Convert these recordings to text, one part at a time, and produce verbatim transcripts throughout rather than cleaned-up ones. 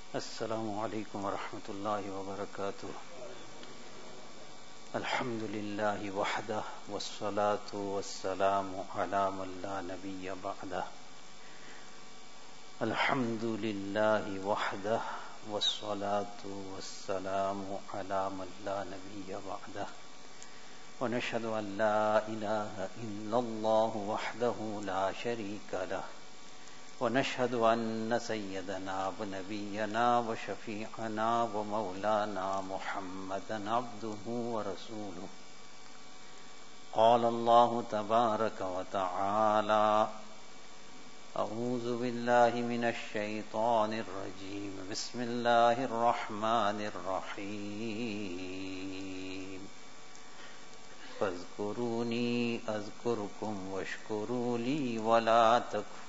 Assalamu alaikum wa rahmatullahi wa barakatuh. Alhamdulillahi wahdah wassalatu wassalamu ala man la nabiyya ba'dah. Alhamdulillahi wahdah wassalatu wassalamu ala man la nabiyya ba'dah. Wa nashhadu an la ilaha illallah wahdahu la sharika lah. ونشهد أن سيدنا ونبينا وشفيعنا ومولانا محمدا عبده ورسوله. قال الله تبارك وتعالى: أعوذ بالله من الشيطان الرجيم بسم الله الرحمن الرحيم فاذكروني أذكركم واشكروا لي ولا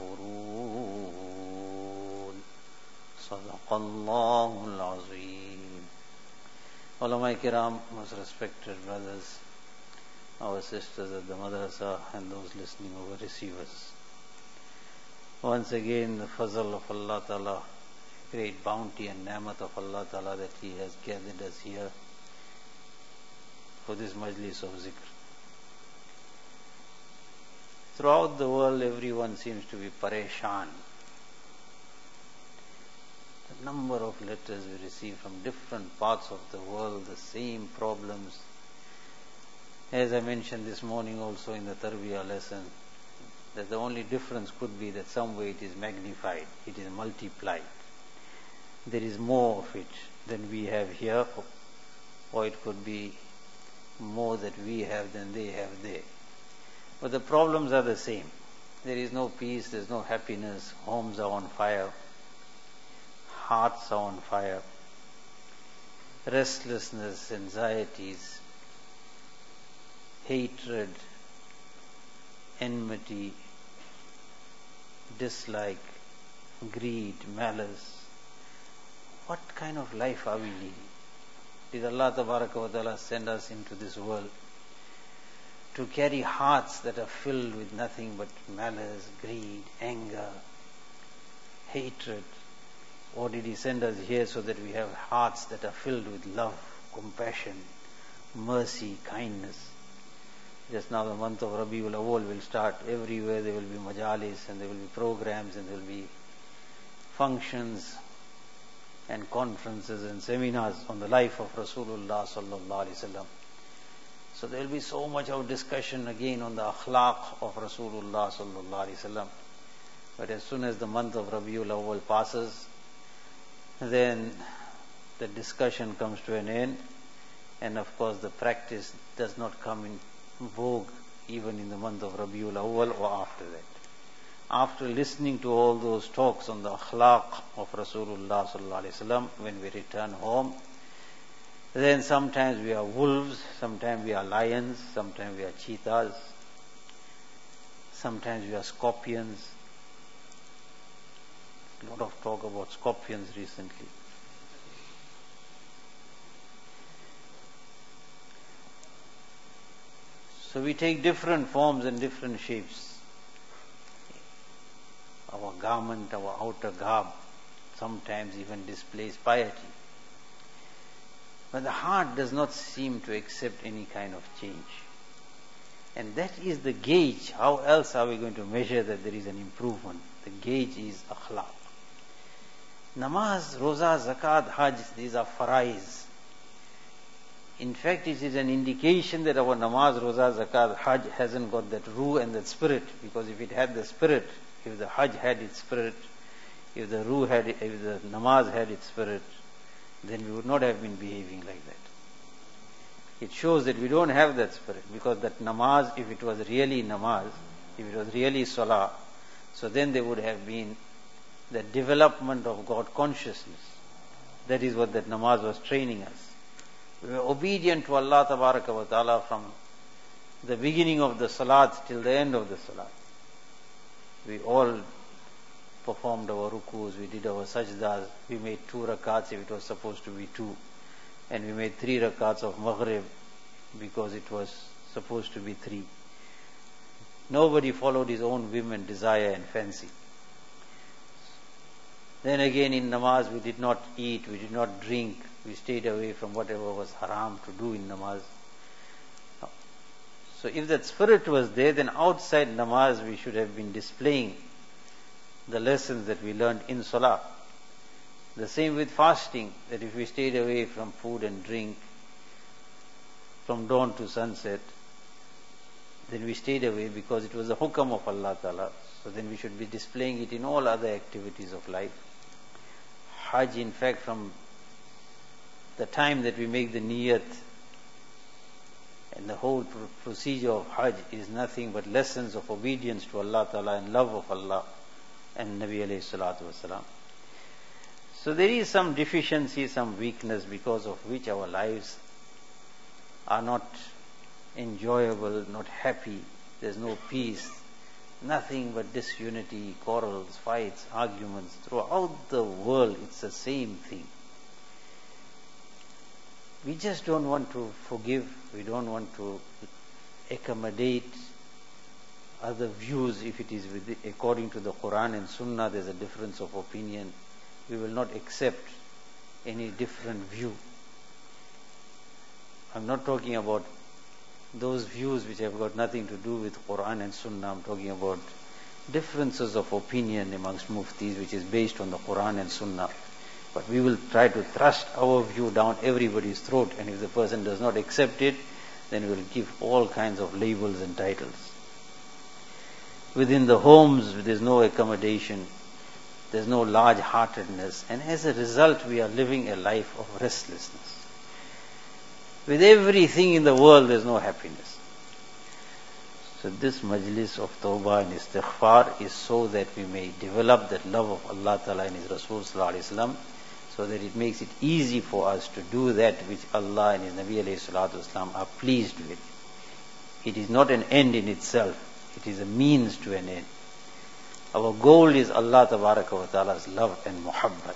تكفرون. صدق الله العظيم. Ulama Kiram, most respected brothers, our sisters at the madrasa, and those listening over receivers. Once again, the fazl of Allah Ta'ala, great bounty and ni'mat of Allah Ta'ala that He has gathered us here for this majlis of zikr. Throughout the world, everyone seems to be pareshan. The number of letters we receive from different parts of the world, the same problems. As I mentioned this morning also in the Tarbiyah lesson, that the only difference could be that some way it is magnified, it is multiplied. There is more of it than we have here, or it could be more that we have than they have there. But the problems are the same. There is no peace, there is no happiness, homes are on fire, hearts are on fire, restlessness, anxieties, hatred, enmity, dislike, greed, malice. What kind of life are we leading? Did Allah Tabaraka wa Ta'ala send us into this world to carry hearts that are filled with nothing but malice, greed, anger, hatred? Or did He send us here so that we have hearts that are filled with love, compassion, mercy, kindness? Just now the month of Rabiul Awwal will start. Everywhere there will be majalis and there will be programs and there will be functions and conferences and seminars on the life of Rasulullah sallallahu alaihi wasallam. So there will be so much of discussion again on the akhlaq of Rasulullah sallallahu alaihi wasallam. But as soon as the month of Rabiul Awwal passes, then the discussion comes to an end, and of course the practice does not come in vogue even in the month of Rabiul Awwal or after that. After listening to all those talks on the akhlaq of Rasulullah sallallahu alaihi wasallam, when we return home, then sometimes we are wolves, sometimes we are lions, sometimes we are cheetahs, sometimes we are scorpions. A lot of talk about scorpions recently. So we take different forms and different shapes. Our garment, our outer garb, sometimes even displays piety. But the heart does not seem to accept any kind of change. And that is the gauge. How else are we going to measure that there is an improvement? The gauge is akhlaq. Namaz, Roza, Zakat, Hajj, these are farais. In fact, it is an indication that our namaz, Roza, Zakat, Hajj hasn't got that ruh and that spirit. Because if it had the spirit, if the Hajj had its spirit, if the ruh had, if the namaz had its spirit, then we would not have been behaving like that. It shows that we don't have that spirit, because that namaz, if it was really namaz, if it was really salah, so then there would have been the development of God consciousness. That is what that namaz was training us. We were obedient to Allah Tabaraka wa Ta'ala from the beginning of the salat till the end of the salat. We all performed our rukus, we did our sajdas, we made two rakats if it was supposed to be two, and we made three rakats of maghrib because it was supposed to be three. Nobody followed his own whim and desire and fancy. Then again in namaz we did not eat, we did not drink, we stayed away from whatever was haram to do in namaz. So if that spirit was there, then outside namaz we should have been displaying the lessons that we learned in salah. The same with fasting, that if we stayed away from food and drink from dawn to sunset, then we stayed away because it was the hukam of Allah Ta'ala. So then we should be displaying it in all other activities of life. Hajj, in fact, from the time that we make the niyat, and the whole procedure of Hajj is nothing but lessons of obedience to Allah Ta'ala and love of Allah and Nabi alayhi salatu wasalam. So there is some deficiency, some weakness because of which our lives are not enjoyable, not happy. There's no peace, nothing but disunity, quarrels, fights, arguments. Throughout the world it's the same thing. We just don't want to forgive, we don't want to accommodate other views. If it is with, according to the Quran and Sunnah, there's a difference of opinion. We will not accept any different view. I'm not talking about those views which have got nothing to do with Quran and Sunnah. I'm talking about differences of opinion amongst muftis which is based on the Quran and Sunnah. But we will try to thrust our view down everybody's throat, and if the person does not accept it, then we will give all kinds of labels and titles. Within the homes, there's no accommodation, there's no large-heartedness, and as a result, we are living a life of restlessness. With everything in the world, there's no happiness. So this majlis of tawbah and istighfar is so that we may develop that love of Allah Ta'ala and His Rasul Sallallahu Alaihi Wasallam, so that it makes it easy for us to do that which Allah and His Nabi Alayhi Salatu Wasallam are pleased with. It is not an end in itself, it is a means to an end. Our goal is Allah Tabaraka wa Ta'ala's love and muhabbat.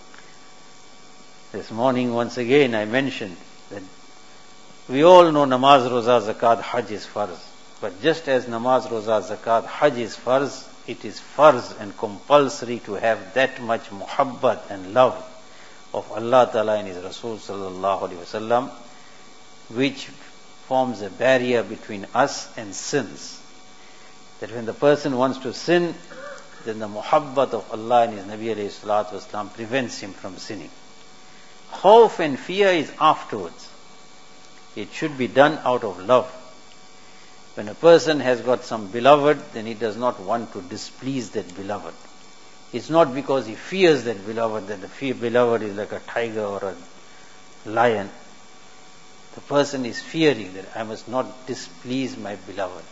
This morning once again I mentioned that we all know namaz, roza, zakat, hajj is farz. But just as namaz, roza, zakat, hajj is farz, it is farz and compulsory to have that much muhabbat and love of Allah Ta'ala and His Rasul Sallallahu Alaihi Wasallam, which forms a barrier between us and sins. That when the person wants to sin, then the muhabbat of Allah and His Nabi Alayhi Salatu Wasallam prevents him from sinning. Khawf and fear is afterwards. It should be done out of love. When a person has got some beloved, then he does not want to displease that beloved. It's not because he fears that beloved, that the fear beloved is like a tiger or a lion. The person is fearing that I must not displease my beloved.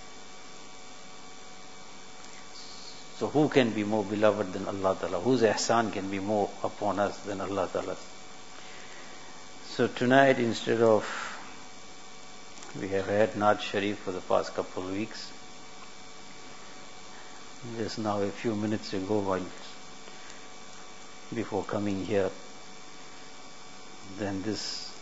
So who can be more beloved than Allah Ta'ala? Whose ihsan can be more upon us than Allah Ta'ala? So tonight, instead of, we have had Naat Sharif for the past couple of weeks. Just now, a few minutes ago, while before coming here, then this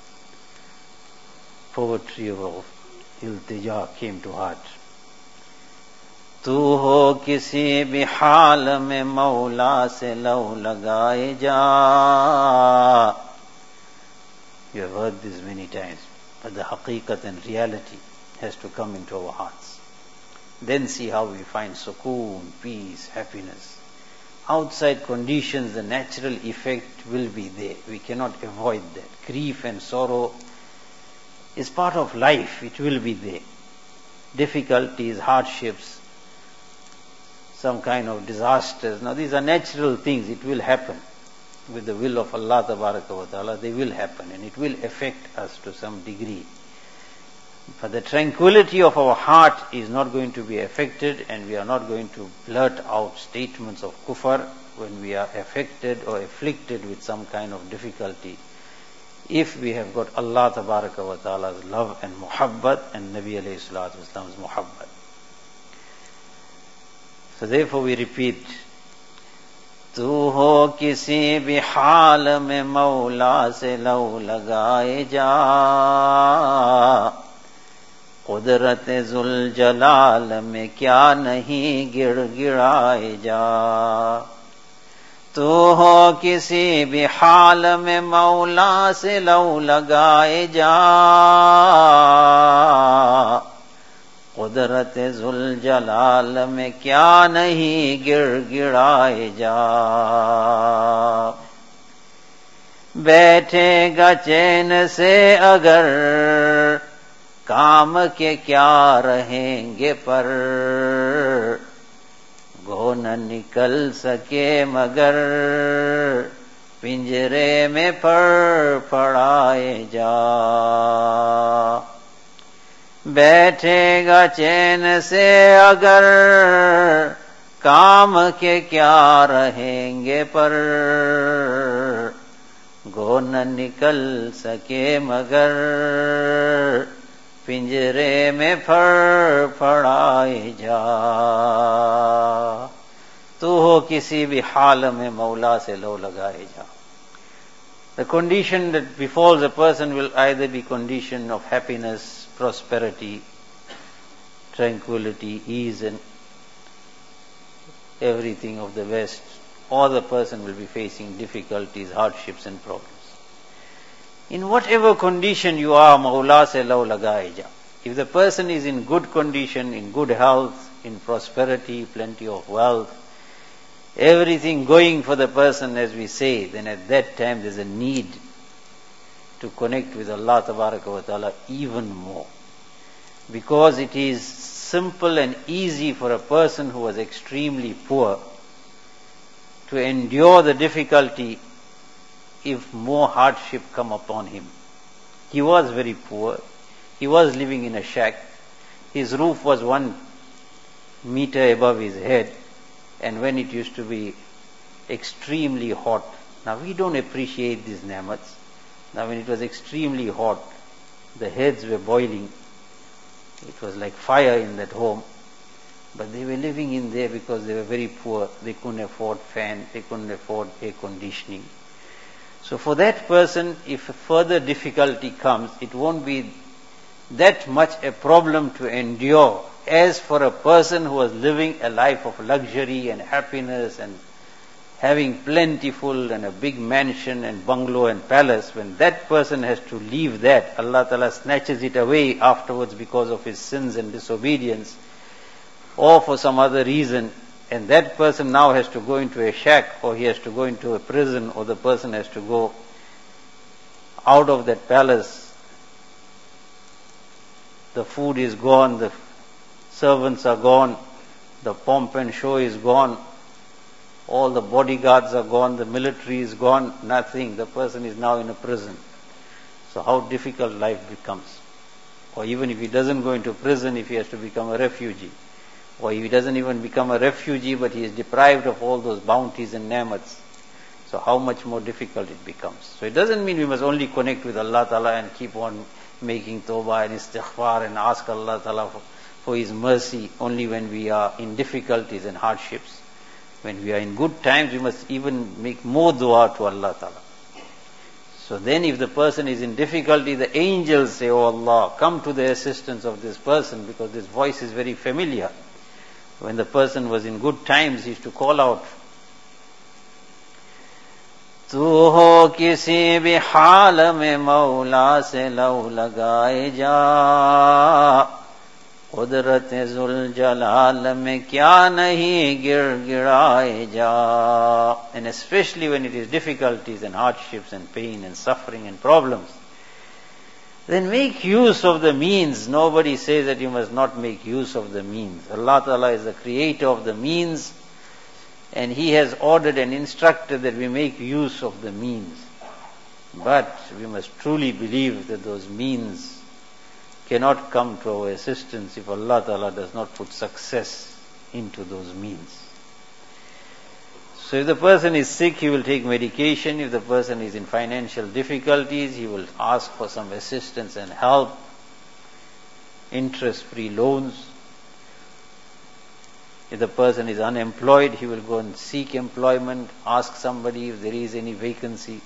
poetry of Iltija came to heart. Tu ho kisi bhi haal mein Mawla se law lagaye ja. You have heard this many times, but the haqiqat and reality has to come into our hearts. Then see how we find sukoon, peace, happiness. Outside conditions, the natural effect will be there. We cannot avoid that. Grief and sorrow is part of life. It will be there. Difficulties, hardships, some kind of disasters. Now these are natural things. It will happen. With the will of Allah Tabaraka wa Ta'ala, they will happen and it will affect us to some degree. But the tranquility of our heart is not going to be affected, and we are not going to blurt out statements of kufr when we are affected or afflicted with some kind of difficulty, if we have got Allah Tabaraka wa Ta'ala's love and muhabbat and Nabi alayhi salatu wasalam's muhabbat. So therefore we repeat, Tu ho kisi bhi haal mein Mawla se law lagaye ja. कुदरत जुल जलाल में क्या नहीं गिड़ गिड़ाए जा. तू हो किसी भी हाल में मौला से लौ लगाए जा, कुदरत जुल जलाल में क्या नहीं गिड़गिड़ाए जा। बैठेगा चैन से अगर काम के क्या रहेंगे पर, गो न निकल सके मगर पिंजरे में फड़फड़ाए जा। बैठेगा चैन से अगर काम के क्या रहेंगे पर, गो न निकल सके मगर पिंजरे में फड़फड़ाए जा। तू हो किसी भी हाल में मौला से लो लगाए जा। The condition that befalls a person will either be condition of happiness, prosperity, tranquility, ease and everything of the best, or the person will be facing difficulties, hardships and problems. In whatever condition you are, Mawla se lau lagaye ja. If the person is in good condition, in good health, in prosperity, plenty of wealth, everything going for the person as we say, then at that time there's a need to connect with Allah Tabaraka wa Ta'ala even more. Because it is simple and easy for a person who was extremely poor to endure the difficulty if more hardship come upon him. He was very poor. He was living in a shack. His roof was one meter above his head. And when it used to be extremely hot, now we don't appreciate these ni'mats. Now when it was extremely hot, the heads were boiling. It was like fire in that home. But they were living in there because they were very poor. They couldn't afford fan. They couldn't afford air conditioning. So for that person, if further difficulty comes, it won't be that much a problem to endure as for a person who was living a life of luxury and happiness and having plentiful and a big mansion and bungalow and palace. When that person has to leave that, Allah Ta'ala snatches it away afterwards because of his sins and disobedience or for some other reason, and that person now has to go into a shack or he has to go into a prison or the person has to go out of that palace. The food is gone, the servants are gone, the pomp and show is gone, all the bodyguards are gone, the military is gone, nothing. The person is now in a prison. So how difficult life becomes. Or even if he doesn't go into prison, if he has to become a refugee. Or if he doesn't even become a refugee, but he is deprived of all those bounties and ni'mats. So how much more difficult it becomes. So it doesn't mean we must only connect with Allah Ta'ala and keep on making tawbah and istighfar and ask Allah Ta'ala for, for His mercy only when we are in difficulties and hardships. When we are in good times, we must even make more dua to Allah Ta'ala. So then if the person is in difficulty, the angels say, "Oh Allah, come to the assistance of this person," because this voice is very familiar. When the person was in good times, he used to call out, "Tu ho kisi bhi haal mein Mawla se lau lagaye ja, Qudrat Zul Jalal mein kya nahi girgiraye ja." And especially when it is difficulties and hardships and pain and suffering and problems, then make use of the means. Nobody says that you must not make use of the means. Allah Ta'ala is the creator of the means, and He has ordered and instructed that we make use of the means. But we must truly believe that those means cannot come to our assistance if Allah Ta'ala does not put success into those means. So if the person is sick, he will take medication. If the person is in financial difficulties, he will ask for some assistance and help, interest-free loans. If the person is unemployed, he will go and seek employment, ask somebody if there is any vacancy.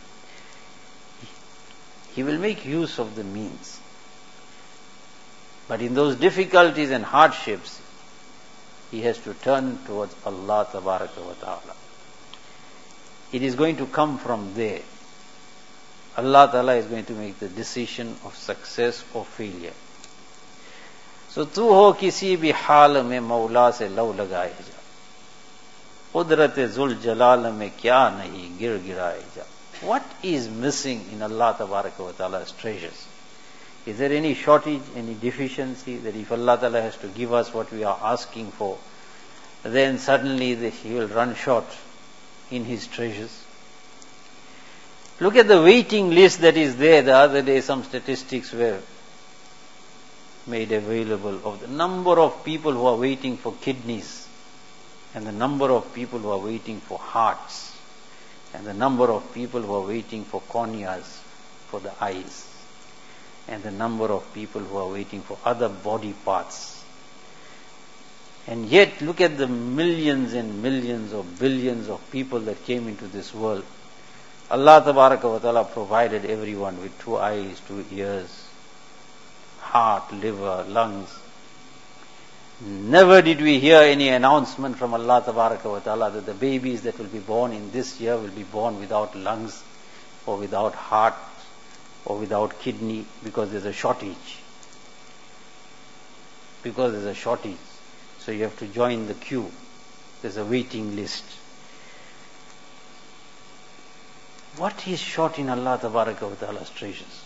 He will make use of the means. But in those difficulties and hardships, he has to turn towards Allah Tabaraka wa Ta'ala. It is going to come from there. Allah Ta'ala is going to make the decision of success or failure. So tu ho kisi bhi haal mein Mawla se law lagaye ja. Qudrat Zul Jalal mein kya nahi gir giraye ja. What is missing in Allah Tabaraka wa Ta'ala's treasures? Is there any shortage, any deficiency that if Allah Ta'ala has to give us what we are asking for, then suddenly the, He will run short in His treasures? Look at the waiting list that is there. The other day some statistics were made available of the number of people who are waiting for kidneys, and the number of people who are waiting for hearts, and the number of people who are waiting for corneas, for the eyes, and the number of people who are waiting for other body parts. And yet look at the millions and millions or billions of people that came into this world. Allah Tabaraka wa Ta'ala provided everyone with two eyes, two ears, heart, liver, lungs. Never did we hear any announcement from Allah Tabaraka wa Ta'ala that the babies that will be born in this year will be born without lungs or without heart or without kidney because there's a shortage. Because there's a shortage. So you have to join the queue. There's a waiting list. What is short in Allah Tabaraka wa Ta'ala's treasures?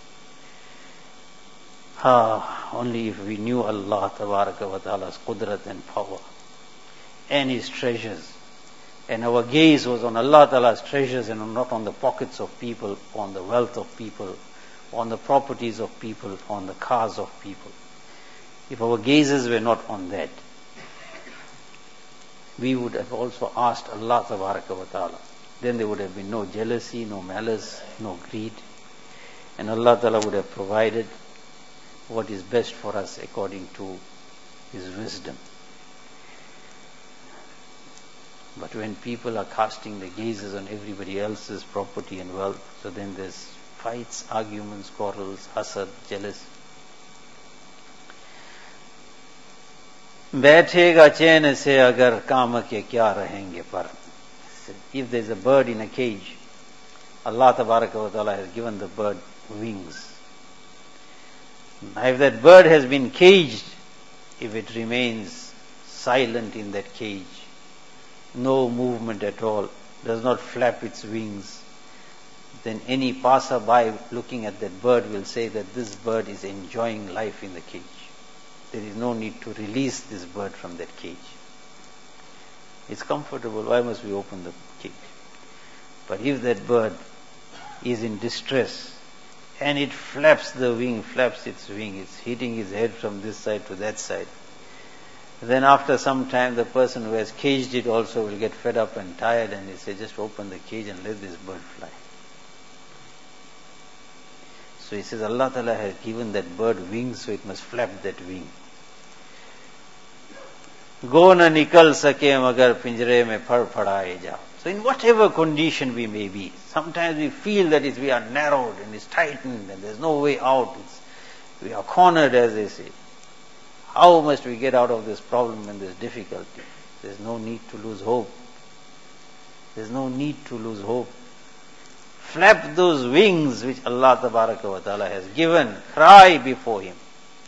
Ah, only if we knew Allah Tabaraka wa Ta'ala's qudrat and power and His treasures, and our gaze was on Allah Ta'ala's treasures and not on the pockets of people, on the wealth of people, on the properties of people, on the cars of people. If our gazes were not on that, we would have also asked Allah Tabaraka wa Ta'ala. Then there would have been no jealousy, no malice, no greed. And Allah Ta'ala would have provided what is best for us according to His wisdom. But when people are casting their gazes on everybody else's property and wealth, so then there's fights, arguments, quarrels, hasad, jealousy. बैठेगा चैन से अगर काम के क्या रहेंगे पर. If there's a bird in a cage, Allah Tabaraka wa Ta'ala has given the bird wings. Now if that bird has been caged, if it remains silent in that cage, no movement at all, does not flap its wings, then any passerby looking at that bird will say that this bird is enjoying life in the cage. There is no need to release this bird from that cage. It's comfortable, why must we open the cage? But if that bird is in distress and it flaps the wing, flaps its wing, it's hitting its head from this side to that side, then after some time the person who has caged it also will get fed up and tired and he say, just open the cage and let this bird fly. So he says Allah Ta'ala has given that bird wings, so it must flap that wing. Go na nikal sake magar pinjre mein phad phadaye ja. So in whatever condition we may be, sometimes we feel that it's, we are narrowed and it's tightened and there's no way out. It's, we are cornered, as they say. How must we get out of this problem and this difficulty? There's no need to lose hope. There's no need to lose hope. Flap those wings which Allah Tabaraka wa Ta'ala has given. Cry before Him.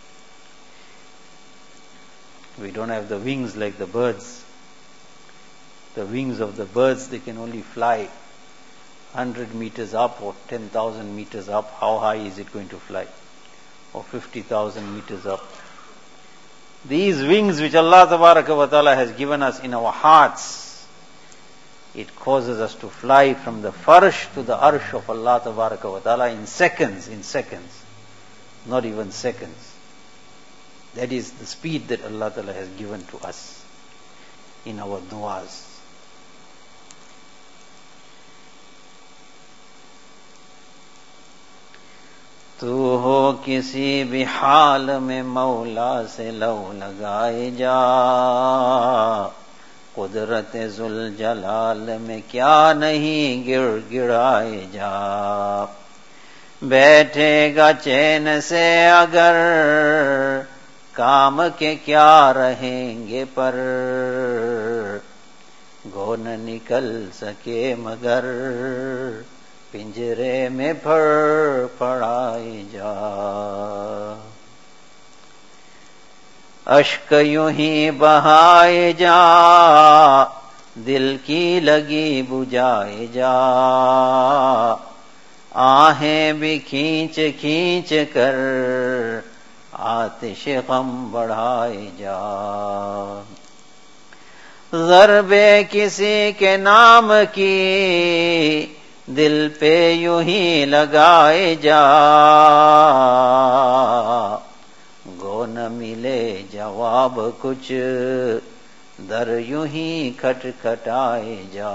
We don't have the wings like the birds. The wings of the birds, they can only fly one hundred meters up or ten thousand meters up. How high is it going to fly? Or fifty thousand meters up. These wings which Allah Tabaraka wa Ta'ala has given us in our hearts, it causes us to fly from the farsh to the arsh of Allah Tabaraka wa Ta'ala in seconds, in seconds. Not even seconds. That is the speed that Allah Ta'ala has given to us in our du'as. तू हो किसी भी हाल में मौला से लौ लगाए जा, कुदरत जुल जलाल में क्या नहीं गिर गिराए जा. बैठेगा चैन से अगर काम के क्या रहेंगे पर, गो न निकल सके मगर पिंजरे में फड़ पड़ाए जा। अश्क यूं ही बहाए जा, दिल की लगी बुझाए जा। आहें भी खींच खींच कर आतिश गम बढ़ाए जा। ज़र्बे किसी के नाम की दिल पे यूं ही लगाए जा। गो न मिले जवाब कुछ दर यूं ही खटखटाए जा।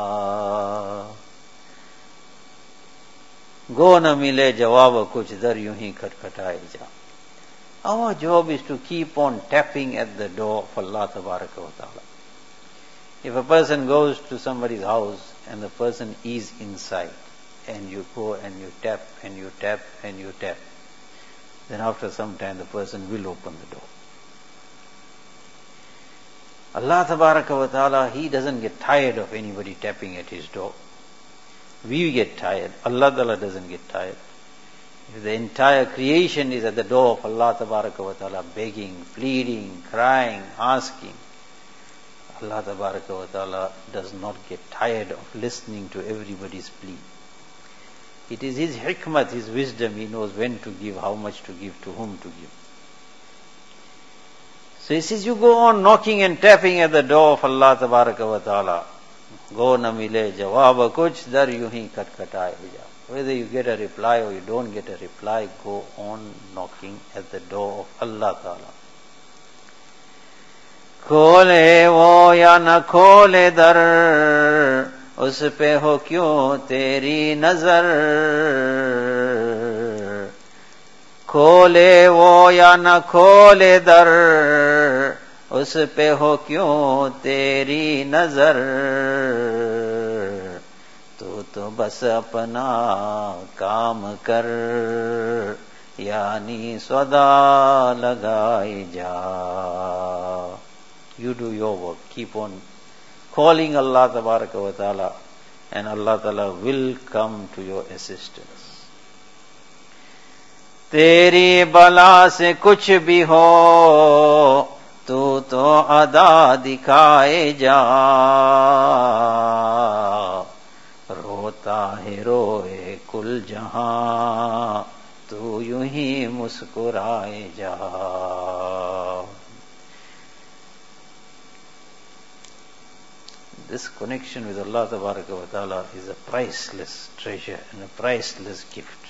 गो न मिले जवाब कुछ दर यूं ही खटखटाए जा। Our job is to keep on tapping at the door of Allah Tabaraka wa Ta'ala. If a person goes to somebody's house and the person is inside, and you go and you tap and you tap and you tap, then after some time the person will open the door. Allah Tabaraka wa Ta'ala, He doesn't get tired of anybody tapping at His door. We get tired. Allah Ta'ala doesn't get tired. If the entire creation is at the door of Allah Tabaraka wa Ta'ala, begging, pleading, crying, asking, Allah Tabaraka wa Ta'ala does not get tired of listening to everybody's plea. It is His hikmat, His wisdom. He knows when to give, how much to give, to whom to give. So He says, you go on knocking and tapping at the door of Allah Tabaraka wa Ta'ala. Go na mile jawab kuch dar yu hi khatkataye ja. Whether you get a reply or you don't get a reply, go on knocking at the door of Allah Ta'ala. खोले वो या न खोले दर, उस पे हो क्यों तेरी नजर। खोले वो या न खोले दर, उस पे हो क्यों तेरी नजर। तू तो बस अपना काम कर, यानी सदा लगाए जा। You do your work. Keep on calling Allah Tabaraka wa Ta'ala, and Allah Ta'ala will come to your assistance. तेरी बला से कुछ भी हो, तू तो अदा दिखाए जा। रोता है रोए कुल जहां, तू यूं ही मुस्कुराए जा। This connection with Allah Tabaraka wa Ta'ala is a priceless treasure and a priceless gift.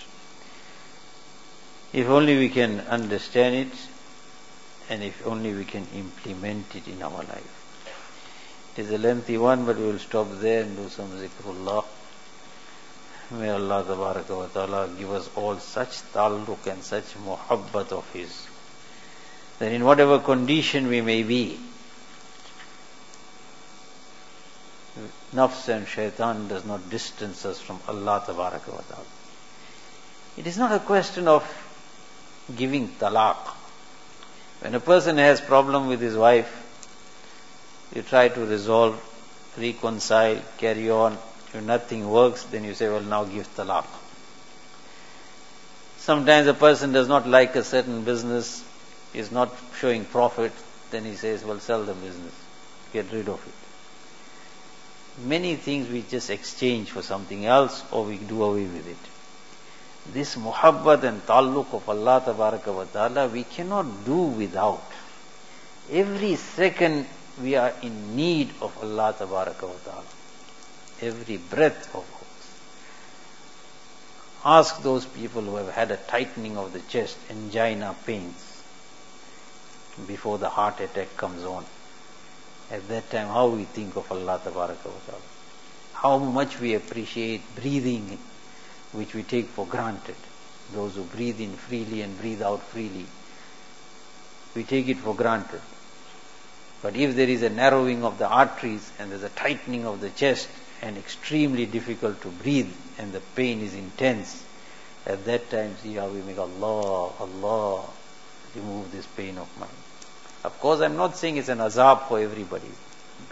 If only we can understand it, and if only we can implement it in our life. It is a lengthy one, but we will stop there and do some zikrullah. May Allah Tabaraka wa Ta'ala give us all such talluq and such muhabbat of His, that in whatever condition we may be, nafs and shaitan does not distance us from Allah Tabaraka wa Ta'ala. It is not a question of giving talaq. When a person has problem with his wife, you try to resolve, reconcile, carry on. If nothing works, then you say, well, now give talaq. Sometimes a person does not like a certain business, is not showing profit, then he says, well, sell the business, get rid of it. Many things we just exchange for something else, or we do away with it. This muhabbat and talluq of Allah Tabaraka wa Ta'ala, we cannot do without. Every second we are in need of Allah Tabaraka wa Ta'ala. Every breath of ours. Ask those people who have had a tightening of the chest, angina pains, before the heart attack comes on. At that time, how we think of Allah Tabaraka wa Ta'ala. How much we appreciate breathing, which we take for granted. Those who breathe in freely and breathe out freely, we take it for granted. But if there is a narrowing of the arteries and there's a tightening of the chest and extremely difficult to breathe and the pain is intense, at that time see how we make Allah, Allah, remove this pain of mine. Of course, I'm not saying it's an azab for everybody.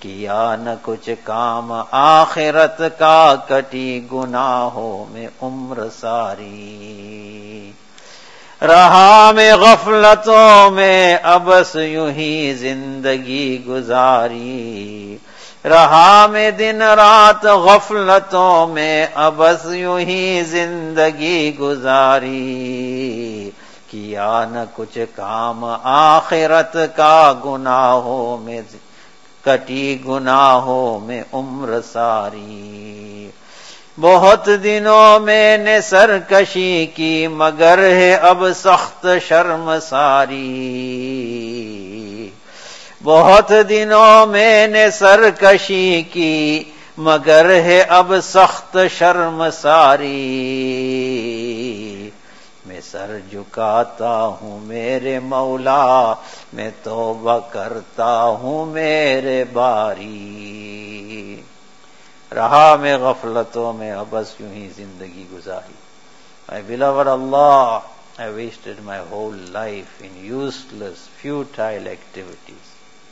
किया न कुछ काम आखिरत का, कटी गुनाहों में उम्र सारी। रहा में गफलतों में अबस यूं ही जिंदगी गुजारी। रहा में दिन रात गफलतों में अबस यूं ही जिंदगी गुजारी। किया न कुछ काम आखिरत का, गुनाहों में कटी गुनाहों में उम्र सारी। बहुत दिनों मैंने सरकशी की, मगर है अब सख्त शर्मसारी। बहुत दिनों मैंने सरकशी की, मगर है अब सख्त शर्मसारी। मैं सर झुकाता हूँ मेरे मौला, मैं तौबा करता हूँ मेरे बारी। रहा मैं गफलतों में अबस यूं ही जिंदगी गुजारी। My beloved Allah, I wasted my whole life in useless, futile activities.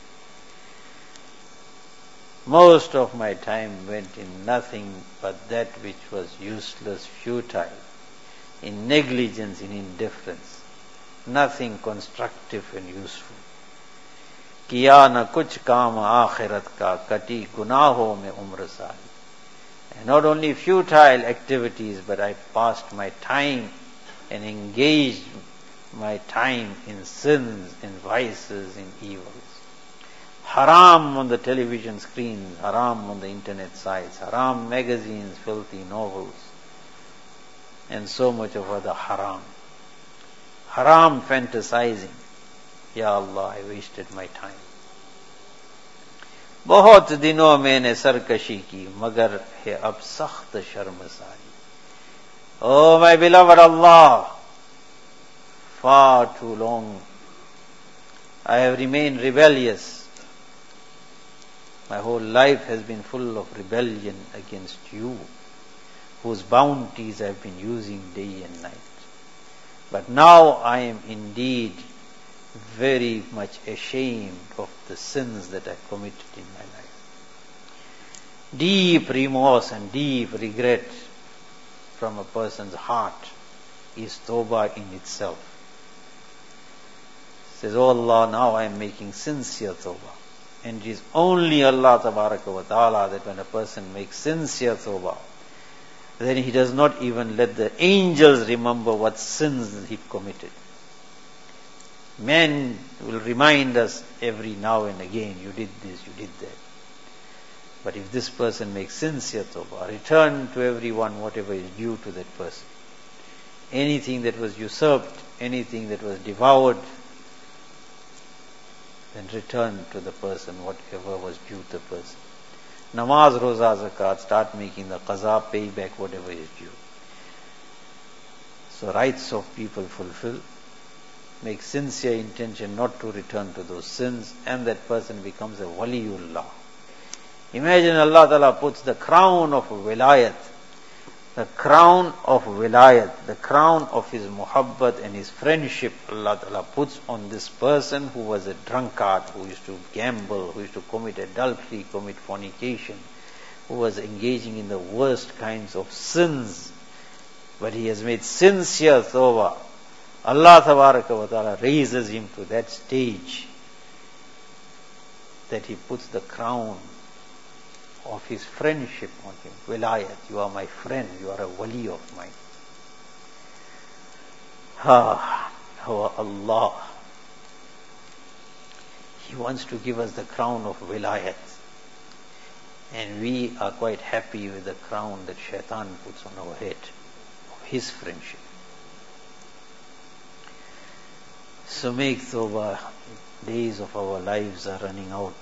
Most of my time went in nothing but that which was useless, futile, in negligence, in indifference, nothing constructive and useful. किया न कुछ काम आखिरत का, कटी गुनाहों में उम्र सारी. And not only futile activities, but I passed my time and engaged my time in sins, in vices, in evils. Haram on the television screens, haram on the internet sites, haram magazines, filthy novels, and so much of other haram. Haram fantasizing. Ya Allah, I wasted my time. बहुत दिनों मैंने सरकशी की, मगर है अब सख्त शर्मसारी. Oh my beloved Allah, far too long I have remained rebellious. My whole life has been full of rebellion against you, whose bounties I have been using day and night. But now I am indeed very much ashamed of the sins that I committed in my life. Deep remorse and deep regret from a person's heart is tawbah in itself. Says, oh Allah, now I am making sincere tawbah. And it is only Allah Tabaraka wa Ta'ala that when a person makes sincere tawbah, then he does not even let the angels remember what sins he committed. Men will remind us every now and again, you did this, you did that. But if this person makes sincere tawbah, return to everyone whatever is due to that person. Anything that was usurped, anything that was devoured, then return to the person whatever was due to the person. Namaz, Roza, Zakat, start making the qaza, pay back whatever is due. So rights of people fulfill. Make sincere intention not to return to those sins, and that person becomes a waliullah. Imagine Allah Ta'ala puts the crown of wilayat, the crown of wilayat, the crown of His muhabbat and His friendship, Allah Ta'ala puts on this person who was a drunkard, who used to gamble, who used to commit adultery, commit fornication, who was engaging in the worst kinds of sins. But he has made sincere tawbah. Allah Tabaraka wa Ta'ala raises him to that stage that He puts the crown of His friendship on him. Wilayat, you are my friend, you are a wali of mine. Ah, oh Allah. He wants to give us the crown of wilayat. And we are quite happy with the crown that shaitan puts on our head, of his friendship. So make tawbah, days of our lives are running out.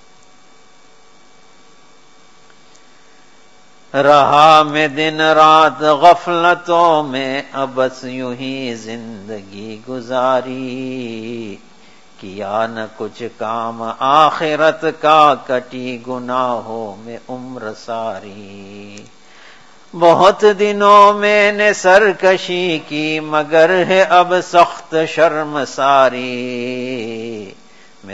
रहा मैं दिन रात गफलतों में, अब बस यूं ही जिंदगी गुजारी. किया न कुछ काम आखिरत का, कटी गुनाहों में उम्र सारी. बहुत दिनों मैंने सरकशी की, मगर है अब सख्त शर्मसारी. मैं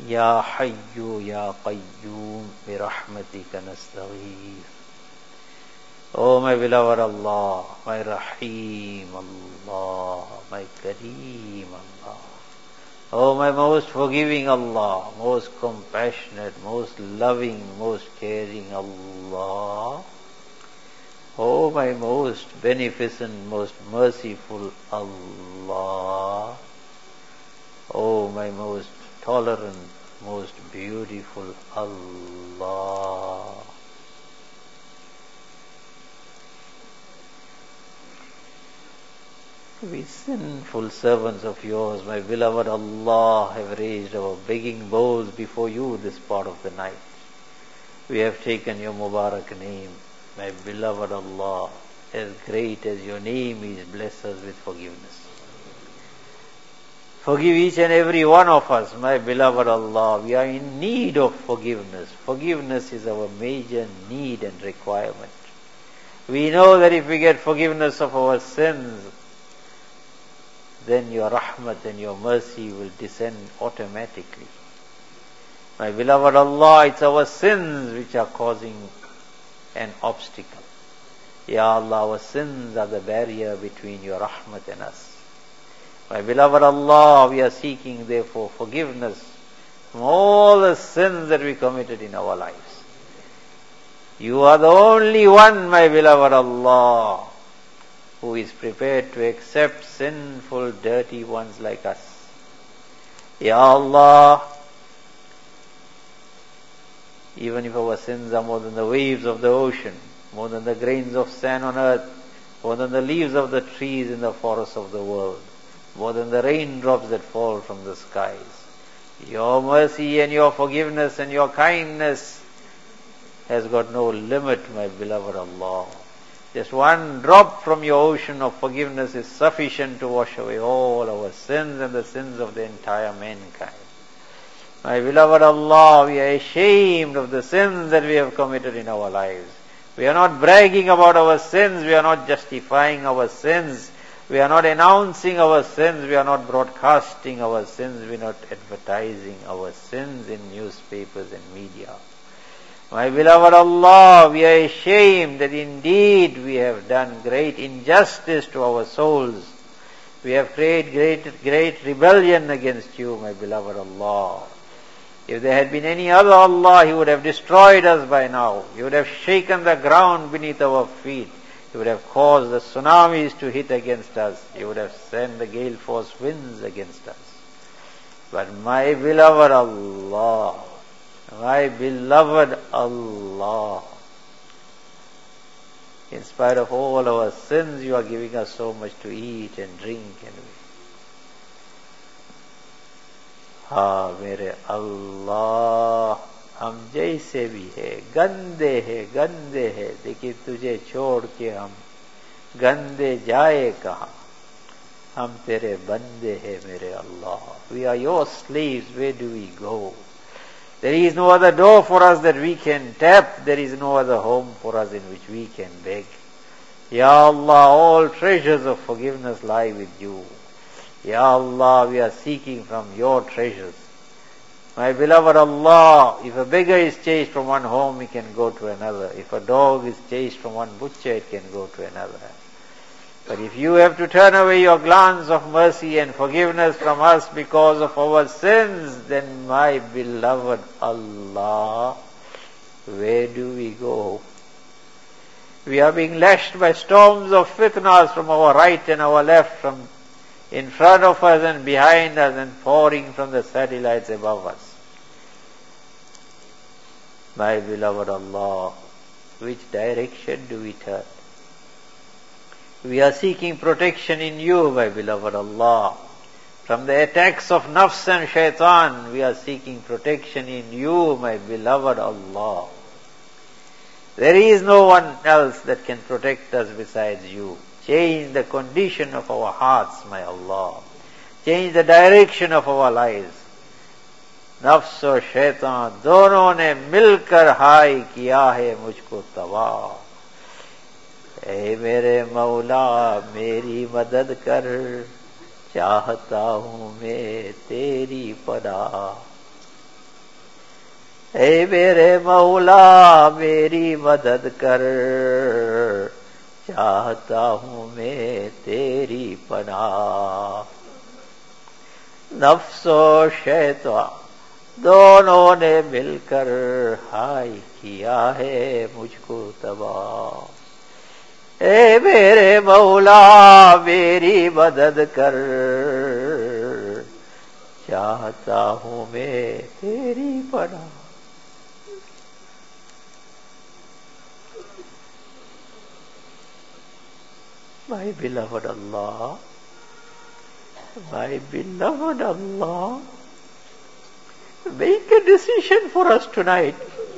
Ya Hayyu Ya Qayyum bi rahmatika nastaghith. Oh my beloved Allah, my Rahim Allah, my Kareem Allah. Oh my most forgiving Allah, most compassionate, most loving, most caring Allah. Oh my most beneficent, most merciful Allah. Oh my most tolerant, most beautiful Allah. We sinful servants of yours, my beloved Allah, have raised our begging bowls before you this part of the night. We have taken your Mubarak name, my beloved Allah. As great as your name is, bless us with forgiveness. Forgive each and every one of us, my beloved Allah. We are in need of forgiveness. Forgiveness is our major need and requirement. We know that if we get forgiveness of our sins, then your rahmat and your mercy will descend automatically. My beloved Allah, it's our sins which are causing an obstacle. Ya Allah, our sins are the barrier between your rahmat and us. My beloved Allah, we are seeking therefore forgiveness from all the sins that we committed in our lives. You are the only one, my beloved Allah, who is prepared to accept sinful, dirty ones like us. Ya Allah, even if our sins are more than the waves of the ocean, more than the grains of sand on earth, more than the leaves of the trees in the forests of the world, more than the raindrops that fall from the skies, your mercy and your forgiveness and your kindness has got no limit, my beloved Allah. Just one drop from your ocean of forgiveness is sufficient to wash away all our sins and the sins of the entire mankind. My beloved Allah, we are ashamed of the sins that we have committed in our lives. We are not bragging about our sins, we are not justifying our sins, we are not announcing our sins, we are not broadcasting our sins, we are not advertising our sins in newspapers and media. My beloved Allah, we are ashamed that indeed we have done great injustice to our souls. We have created great, great rebellion against you, my beloved Allah. If there had been any other Allah, He would have destroyed us by now. He would have shaken the ground beneath our feet. He would have caused the tsunamis to hit against us. He would have sent the gale force winds against us. But my beloved Allah, my beloved Allah, in spite of all our sins, you are giving us so much to eat and drink and we. हाँ मेरे अल्लाह, हम जैसे भी है, गंदे है गंदे है, देखिए तुझे छोड़ के हम गंदे जाए कहाँ, हम तेरे बंदे हैं मेरे अल्लाह. We are your slaves, where do we go? There is no other door for us that we can tap, there is no other home for us in which we can beg. Ya Allah, all treasures of forgiveness lie with you. Ya Allah, we are seeking from your treasures. My beloved Allah, if a beggar is chased from one home, he can go to another. If a dog is chased from one butcher, it can go to another. But if you have to turn away your glance of mercy and forgiveness from us because of our sins, then my beloved Allah, where do we go? We are being lashed by storms of fitnas from our right and our left, from in front of us and behind us, and pouring from the satellites above us. My beloved Allah, which direction do we turn? We are seeking protection in you, my beloved Allah. From the attacks of nafs and shaitan, we are seeking protection in you, my beloved Allah. There is no one else that can protect us besides you. Change the condition of our hearts, my Allah. Change the direction of our lives. नफ्स और शैतान दोनों ने मिलकर हाय किया है मुझको तबाह. ऐ मेरे मौला मेरी मदद कर, चाहता हूँ मैं तेरी पनाह. ए मेरे मौला मेरी मदद कर, चाहता हूं मैं तेरी पनाह। नफ्सो शैतान दोनों ने मिलकर हाय किया है मुझको तबाह। ए मेरे मौला मेरी मदद कर, चाहता हूं मैं तेरी पनाह। My beloved Allah, my beloved Allah, make a decision for us tonight.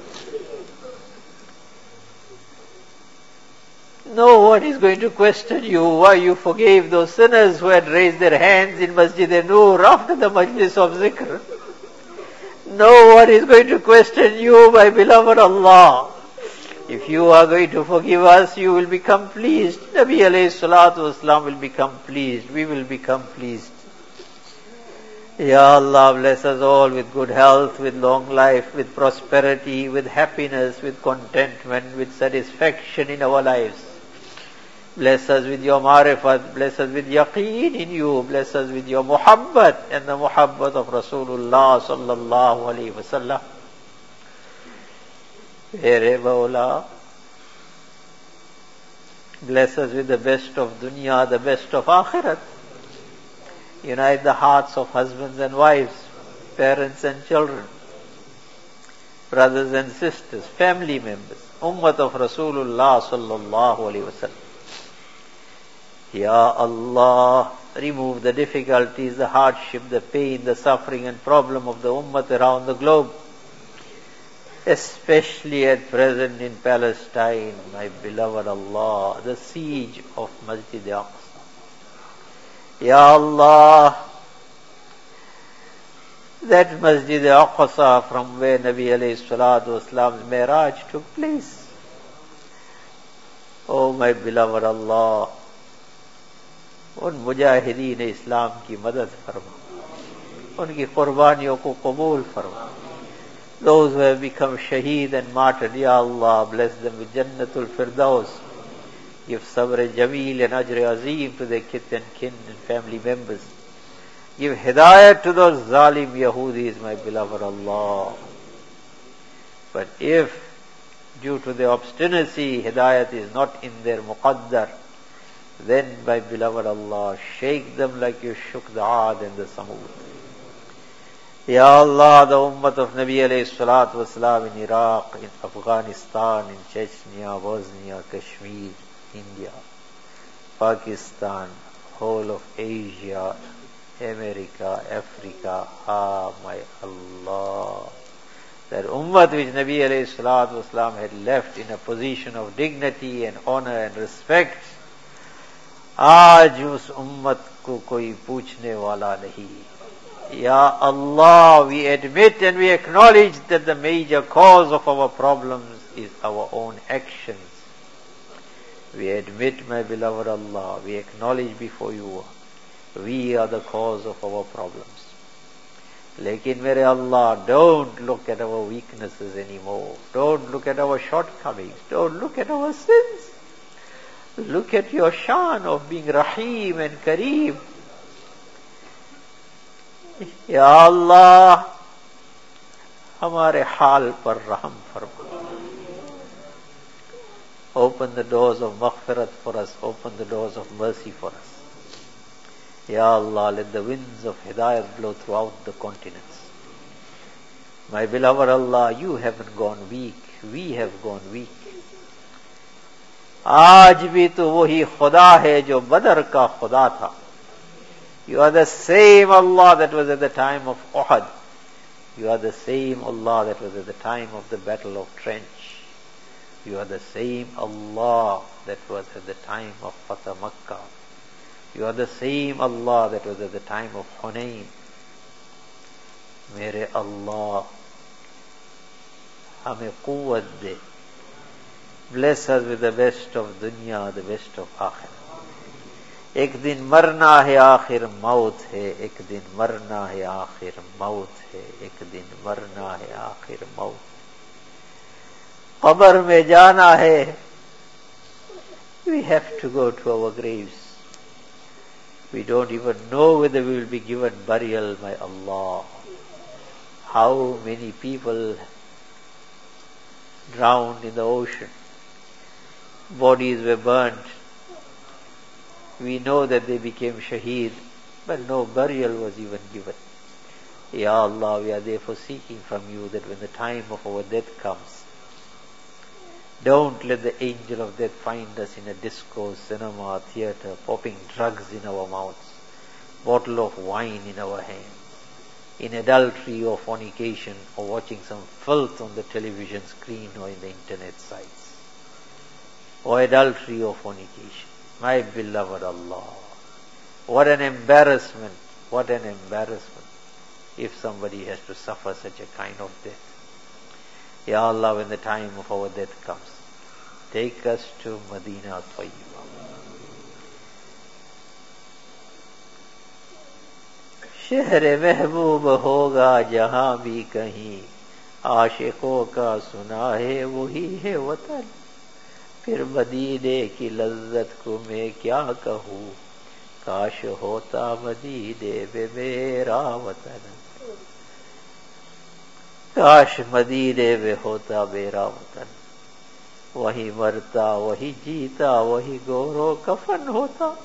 No one is going to question you why you forgave those sinners who had raised their hands in Masjid-e-Noor after the majlis of zikr. No one is going to question you, my beloved Allah. If you are going to forgive us, you will become pleased. Nabi alayhi salatu wasalam will become pleased. We will become pleased. Ya Allah, bless us all with good health, with long life, with prosperity, with happiness, with contentment, with satisfaction in our lives. Bless us with your marifat, bless us with yaqeen in you, bless us with your muhabbat and the muhabbat of Rasulullah sallallahu alayhi wa sallam. Ere Mawla, bless us with the best of dunya, the best of akhirat. Unite the hearts of husbands and wives, parents and children, brothers and sisters, family members, ummat of Rasulullah sallallahu alayhi wa sallam. Ya Allah, remove the difficulties, the hardship, the pain, the suffering and problem of the ummat around the globe. Especially at present in Palestine, my beloved Allah, the siege of Masjid Aqsa. Ya Allah, that Masjid Aqsa from where Nabi alayhi salatu wasalam's Miraj took place. Oh my beloved Allah, उन मुजाहिदीन इस्लाम की मदद फरमा, उनकी कुर्बानियों को कबूल फरमा. Those who have become shaheed and martyred, Ya Allah, bless them with Jannatul Firdaus. Give sabr jameel and ajr azim to their kith and kin and family members. Give hidayat to those zalim Yahudis, my beloved Allah. But if, due to their obstinacy, hidayat is not in their muqaddar, then, my beloved Allah, shake them like you shook the Aad and the Samud. Ya Allah, the ummah of Nabi alayhi salatu wasalam in Iraq, in Afghanistan, in Chechnya, Bosnia, Kashmir, India, Pakistan, whole of Asia, America, Africa, ah, my Allah. That ummah which Nabi alayhi salatu wasalam had left in a position of dignity and honor and respect, आज उस उम्मत को कोई पूछने वाला नहीं. Ya Allah, we admit and we acknowledge that the major cause of our problems is our own actions. We admit, my beloved Allah, we acknowledge before you, we are the cause of our problems. Lekin mere Allah, don't look at our weaknesses anymore. Don't look at our shortcomings. Don't look at our sins. Look at your shan of being Rahim and Kareem. Ya Allah, hamare hal par raham farma. Open the doors of maghfirat for us. Open the doors of mercy for us. Ya Allah, let the winds of hidayat blow throughout the continents. My beloved Allah, you haven't gone weak. We have gone weak. आज भी तो वही खुदा है जो बदर का खुदा था. You are the same Allah that was at the time of Uhud. You are the same Allah that was at the time of the battle of Trench. You are the same Allah that was at the time of Fatah Makkah. You are the same Allah that was at the time of Hunayn. Mere Allah, hame quwwat de. Bless us with the best of dunya, the best of akhirah. एक दिन मरना है आखिर मौत है, एक दिन मरना है आखिर मौत है, एक दिन मरना है आखिर मौत। कब्र में जाना है। We have to go to our graves. We don't even know whether we will be given burial by Allah. How many people drowned in the ocean? Bodies were burnt. We know that they became shaheed, but no burial was even given. Ya Allah, we are therefore seeking from you that when the time of our death comes, don't let the angel of death find us in a disco, cinema, theatre, popping drugs in our mouths, bottle of wine in our hands, in adultery or fornication, or watching some filth on the television screen or in the internet sites, or adultery or fornication. My beloved Allah, what an embarrassment, what an embarrassment if somebody has to suffer such a kind of death. Ya Allah, when the time of our death comes, take us to Madina Tayyibah. शहर महबूब होगा जहां भी कहीं, आशिकों का सुना है वही है वतन। फिर मदीने की लज्जत को मैं क्या कहूँ, काश होता मदीने में मेरा वतन, काश मदीने में होता मेरा वतन। वही मरता वही जीता वही गोरो कफन होता।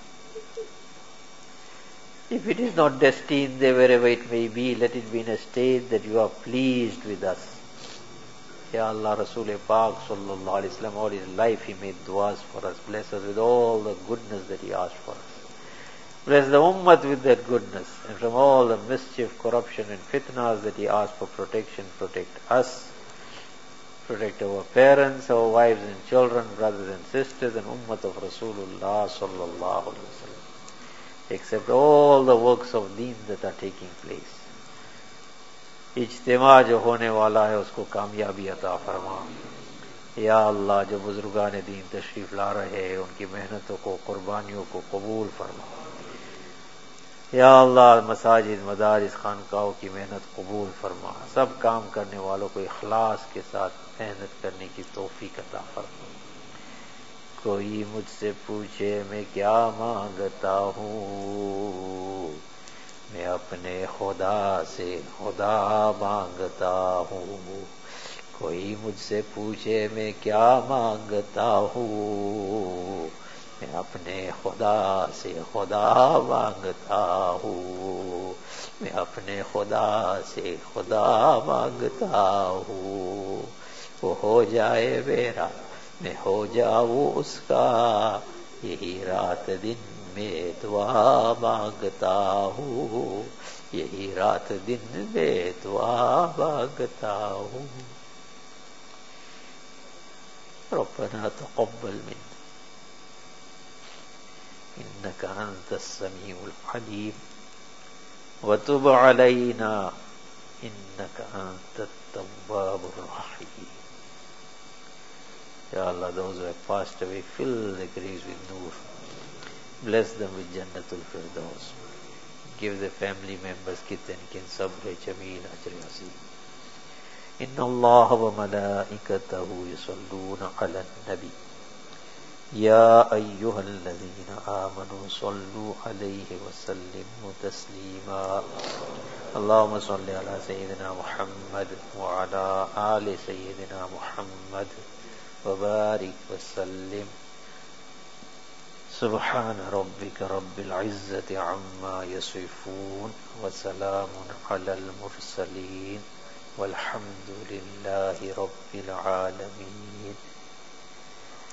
If it is not destined there wherever it may be, let it be in a state that you are pleased with us. Ya Allah, Rasul Pak sallallahu alaihi wasallam, all his life he made du'as for us. Bless us with all the goodness that he asked for us. Bless the ummah with that goodness, and from all the mischief, corruption and fitnas that he asked for protection, protect us. Protect our parents, our wives and children, brothers and sisters, and ummah of Rasulullah sallallahu alaihi wasallam. Accept all the works of deen that are taking place. इज्तिमा जो होने वाला है उसको कामयाबी अता फरमा। या अल्लाह, जो बुजुर्गान दीन तशरीफ ला रहे हैं उनकी मेहनतों को, कुर्बानियों को कबूल फरमा। या अल्लाह, मसाजिद, मदारिस, खानकाहों की मेहनत कबूल फरमा। सब काम करने वालों को इखलास के साथ मेहनत करने की तौफीक अता फरमा। कोई मुझसे पूछे मैं क्या मांगता हूँ, मैं अपने खुदा से खुदा मांगता हूँ। कोई मुझसे पूछे मैं क्या मांगता हूँ, मैं अपने खुदा से खुदा मांगता हूँ। मैं अपने खुदा से खुदा मांगता हूँ। वो हो जाए मेरा, मैं हो जाऊँ उसका, यही रात दिन में दुआ मांगता हूँ। यही रात दिन में दुआ मांगता हूँ। रब्बना तक़ब्बल मिन्ना इन्नका अंतस समीउल अलीम व तुब अलैना इन्नका अंतत तव्वाबुर रहीम। Ya Allah, those who have passed away, fill the graves with nur. Bless them with Jannatul Firdaus. Give the family members kit and kin sabr jameel ajr asim. Inna Allah wa malaikatahu yusalluna ala nabi. Ya ayyuhal ladhina amanu sallu alayhi wa sallimu taslima. Allahumma salli ala Sayyidina Muhammad wa ala ali Sayyidina Muhammad. وبارك وسلم. سبحان ربك رب العزة عما يصفون وسلام على المرسلين والحمد لله رب العالمين.